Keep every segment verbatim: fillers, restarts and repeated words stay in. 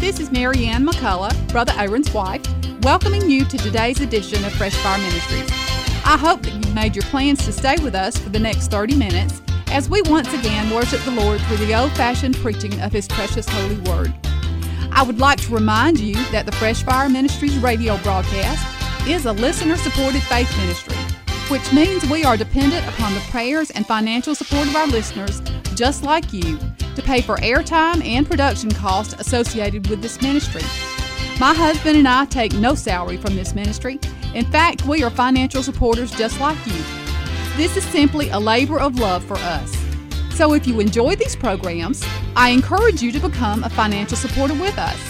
This is Mary Ann McCullough, Brother Aaron's wife, welcoming you to today's edition of Fresh Fire Ministries. I hope that you've made your plans to stay with us for the next thirty minutes as we once again worship the Lord through the old-fashioned preaching of His precious holy word. I would like to remind you that the Fresh Fire Ministries radio broadcast is a listener-supported faith ministry, which means we are dependent upon the prayers and financial support of our listeners, just like you, to pay for airtime and production costs associated with this ministry. My husband and I take no salary from this ministry. In fact, we are financial supporters just like you. This is simply a labor of love for us. So if you enjoy these programs, I encourage you to become a financial supporter with us.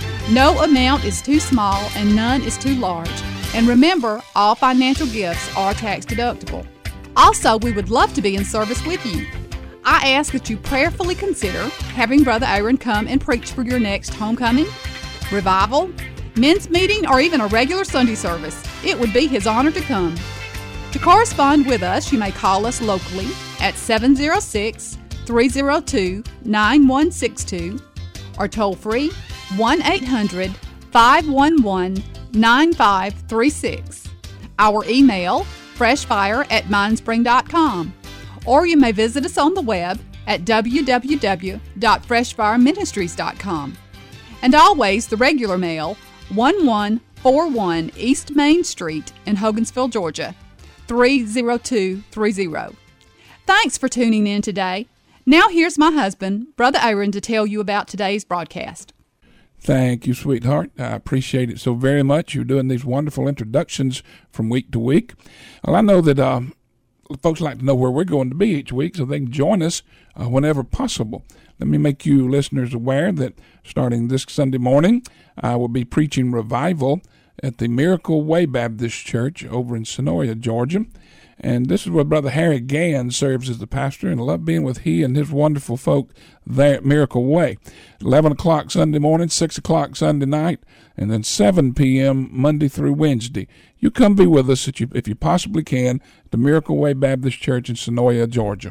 No amount is too small and none is too large. And remember, all financial gifts are tax deductible. Also, we would love to be in service with you. I ask that you prayerfully consider having Brother Aaron come and preach for your next homecoming, revival, men's meeting, or even a regular Sunday service. It would be his honor to come. To correspond with us, you may call us locally at seven oh six, three oh two, nine one six two or toll free one eight hundred, five one one, nine five three six. Our email, freshfire at mindspring dot com, or you may visit us on the web at w w w dot fresh fire ministries dot com. And always the regular mail, one one four one East Main Street in Hogansville, Georgia, three oh two three oh. Thanks for tuning in today. Now here's my husband, Brother Aaron, to tell you about today's broadcast. Thank you, sweetheart. I appreciate it so very much. You're doing these wonderful introductions from week to week. Well, I know that um, folks like to know where we're going to be each week so they can join us uh, whenever possible. Let me make you listeners aware that starting this Sunday morning, I will be preaching revival at the Miracle Way Baptist Church over in Senoia, Georgia. And this is where Brother Harry Gann serves as the pastor, and I love being with he and his wonderful folk there at Miracle Way. eleven o'clock Sunday morning, six o'clock Sunday night, and then seven p.m. Monday through Wednesday. You come be with us if you, if you possibly can at the Miracle Way Baptist Church in Senoia, Georgia.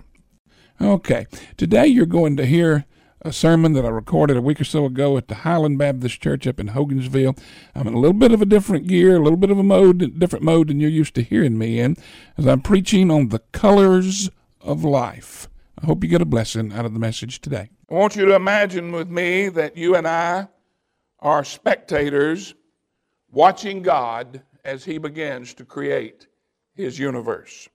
Okay, today you're going to hear a sermon that I recorded a week or so ago at the Highland Baptist Church up in Hogansville. I'm in a little bit of a different gear, a little bit of a mode, different mode than you're used to hearing me in, as I'm preaching on the colors of life. I hope you get a blessing out of the message today. I want you to imagine with me that you and I are spectators watching God as He begins to create His universe.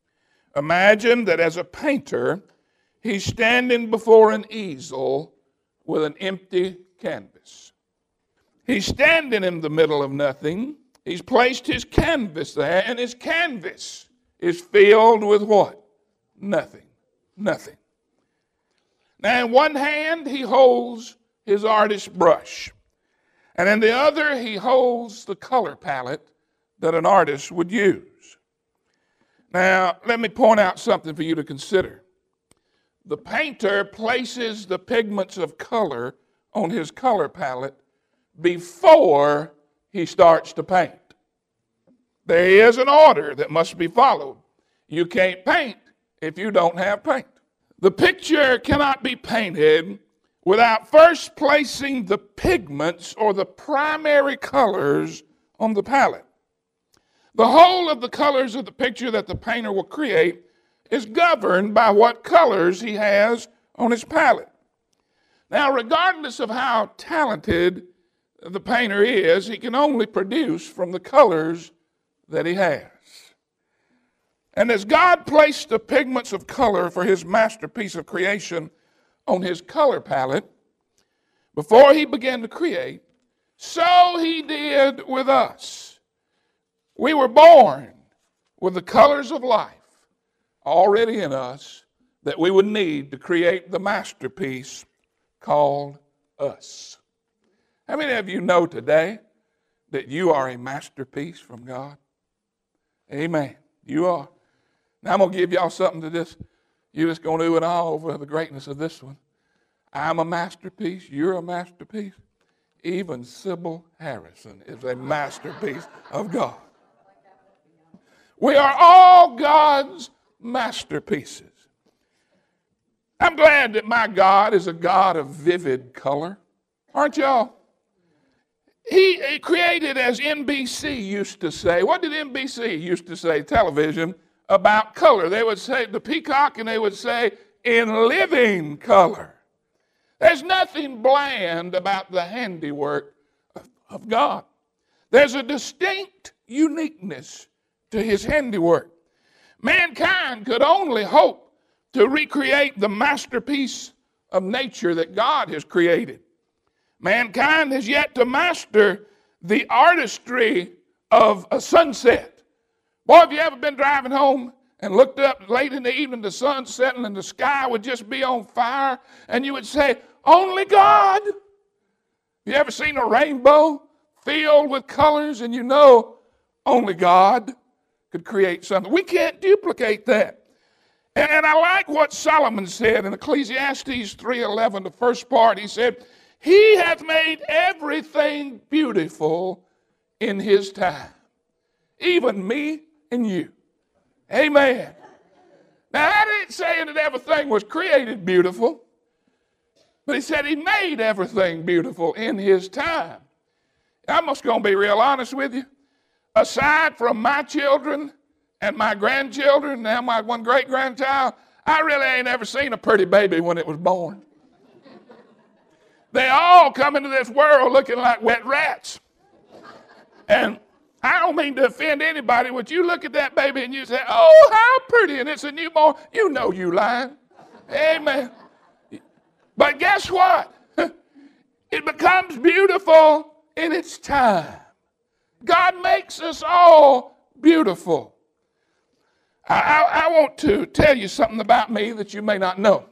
Imagine that as a painter, He's standing before an easel with an empty canvas. He's standing in the middle of nothing. He's placed his canvas there, and his canvas is filled with what? Nothing. Nothing. Now, in one hand, he holds his artist's brush, and in the other, he holds the color palette that an artist would use. Now, let me point out something for you to consider. The painter places the pigments of color on his color palette before he starts to paint. There is an order that must be followed. You can't paint if you don't have paint. The picture cannot be painted without first placing the pigments or the primary colors on the palette. The whole of the colors of the picture that the painter will create is governed by what colors he has on his palette. Now, regardless of how talented the painter is, he can only produce from the colors that he has. And as God placed the pigments of color for his masterpiece of creation on his color palette, before he began to create, so he did with us. We were born with the colors of life already in us that we would need to create the masterpiece called us. How many of you know today that you are a masterpiece from God? Amen. You are. Now I'm going to give y'all something to this. You're just going to do it all over the greatness of this one. I'm a masterpiece. You're a masterpiece. Even Sybil Harrison is a masterpiece of God. We are all God's masterpieces. I'm glad that my God is a God of vivid color. Aren't y'all? he, he created, as N B C used to say. What did N B C used to say, television, about color? They would say the peacock, and they would say, in living color. There's nothing bland about the handiwork of, of God. There's a distinct uniqueness to his handiwork. Mankind could only hope to recreate the masterpiece of nature that God has created. Mankind has yet to master the artistry of a sunset. Boy, have you ever been driving home and looked up late in the evening, the sun setting, and the sky would just be on fire, and you would say, only God. You ever seen a rainbow filled with colors, and you know only God could create something? We can't duplicate that. And, and I like what Solomon said in Ecclesiastes three eleven, the first part. He said, he hath made everything beautiful in his time, even me and you. Amen. Now, I didn't say that everything was created beautiful, but he said he made everything beautiful in his time. I'm just going to be real honest with you. Aside from my children and my grandchildren, now my one great-grandchild, I really ain't ever seen a pretty baby when it was born. They all come into this world looking like wet rats. And I don't mean to offend anybody, but you look at that baby and you say, oh, how pretty, and it's a newborn. You know you lying. Amen. But guess what? It becomes beautiful in its time. God makes us all beautiful. I, I, I want to tell you something about me that you may not know.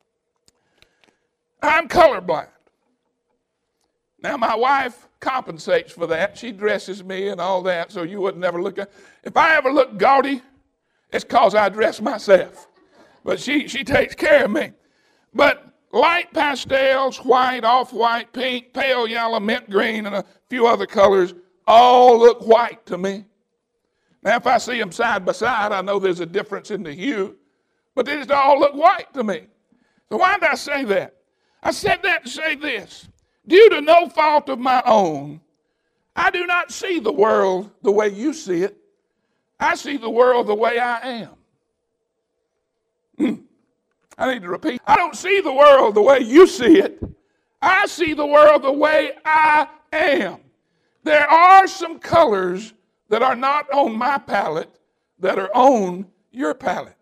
I'm colorblind. Now, my wife compensates for that. She dresses me and all that, so you would never look at. If I ever look gaudy, it's because I dress myself. But she, she takes care of me. But light pastels, white, off-white, pink, pale yellow, mint green, and a few other colors all look white to me. Now, if I see them side by side, I know there's a difference in the hue, but they just all look white to me. So why did I say that? I said that to say this. Due to no fault of my own, I do not see the world the way you see it. I see the world the way I am. Hmm. I need to repeat. I don't see the world the way you see it. I see the world the way I am. There are some colors that are not on my palette that are on your palette.